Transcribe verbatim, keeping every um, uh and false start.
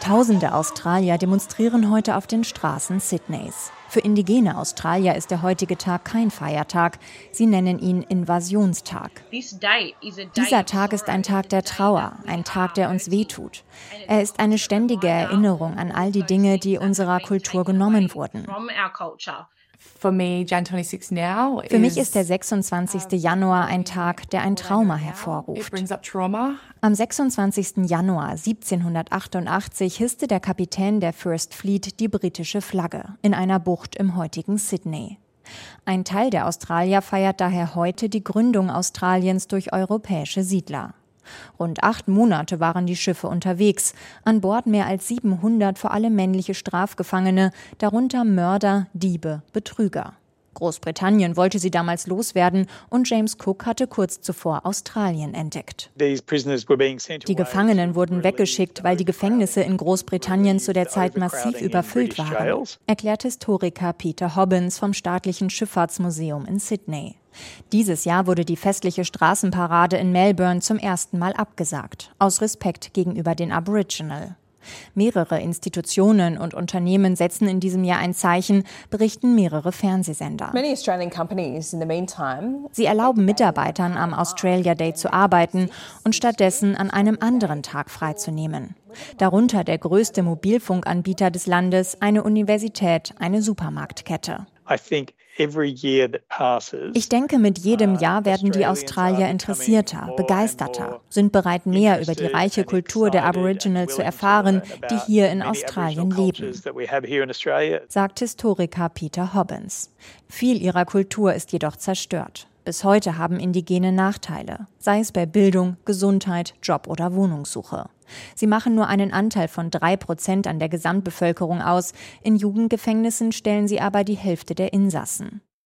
Tausende Australier demonstrieren heute auf den Straßen Sydneys. Für indigene Australier ist der heutige Tag kein Feiertag. Sie nennen ihn Invasionstag. Dieser Tag ist ein Tag der Trauer, ein Tag, der uns wehtut. Er ist eine ständige Erinnerung an all die Dinge, die unserer Kultur genommen wurden. Für mich ist der sechsundzwanzigste Januar ein Tag, der ein Trauma hervorruft. Am sechsundzwanzigsten Januar siebzehnhundertachtundachtzig hisste der Kapitän der First Fleet die britische Flagge in einer Bucht im heutigen Sydney. Ein Teil der Australier feiert daher heute die Gründung Australiens durch europäische Siedler. Rund acht Monate waren die Schiffe unterwegs, an Bord mehr als siebenhundert vor allem männliche Strafgefangene, darunter Mörder, Diebe, Betrüger. Großbritannien wollte sie damals loswerden und James Cook hatte kurz zuvor Australien entdeckt. Die Gefangenen wurden weggeschickt, weil die Gefängnisse in Großbritannien zu der Zeit massiv überfüllt waren, erklärt Historiker Peter Hobbins vom Staatlichen Schifffahrtsmuseum in Sydney. Dieses Jahr wurde die festliche Straßenparade in Melbourne zum ersten Mal abgesagt, aus Respekt gegenüber den Aboriginal. Mehrere Institutionen und Unternehmen setzen in diesem Jahr ein Zeichen, berichten mehrere Fernsehsender. Sie erlauben Mitarbeitern am Australia Day zu arbeiten und stattdessen an einem anderen Tag freizunehmen. Darunter der größte Mobilfunkanbieter des Landes, eine Universität, eine Supermarktkette. Ich denke, mit jedem Jahr werden die Australier interessierter, begeisterter, sind bereit, mehr über die reiche Kultur der Aboriginal zu erfahren, die hier in Australien leben, sagt Historiker Peter Hobbins. Viel ihrer Kultur ist jedoch zerstört. Bis heute haben Indigene Nachteile, sei es bei Bildung, Gesundheit, Job oder Wohnungssuche. Sie machen nur einen Anteil von drei Prozent an der Gesamtbevölkerung aus. In Jugendgefängnissen stellen sie aber die Hälfte der Insassen.